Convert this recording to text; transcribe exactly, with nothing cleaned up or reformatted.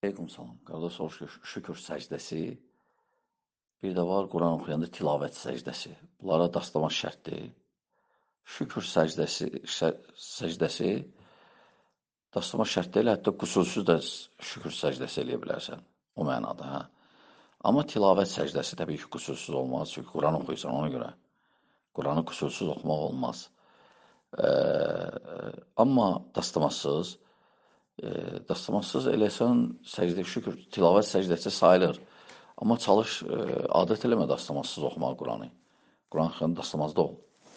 Aleykum salam. Qardaş soruşur, şükür səcdəsi, bir də var Quran oxuyanda tilavət səcdəsi. Bunlara dastamaq şərtdir. Şükür səcdəsi, şə- səcdəsi dastamaq şərt deyil, hətta qusursuz da şükür səcdəsi eləyə bilərsən. O mənada, hə. Amma tilavət səcdəsi təbii ki, qusursuz olmaz. Çünki Quran oxuyursan ona görə. Quranı qusursuz oxumaq olmaz. Eee, amma dastamasız, eee, dastamasız eləsən səcdə şükür tilavət səcdəsi sayılır. Amma çalış, eee, adət eləmə dastamasız oxumaq Quranı. Quran xanı dastamazda ol.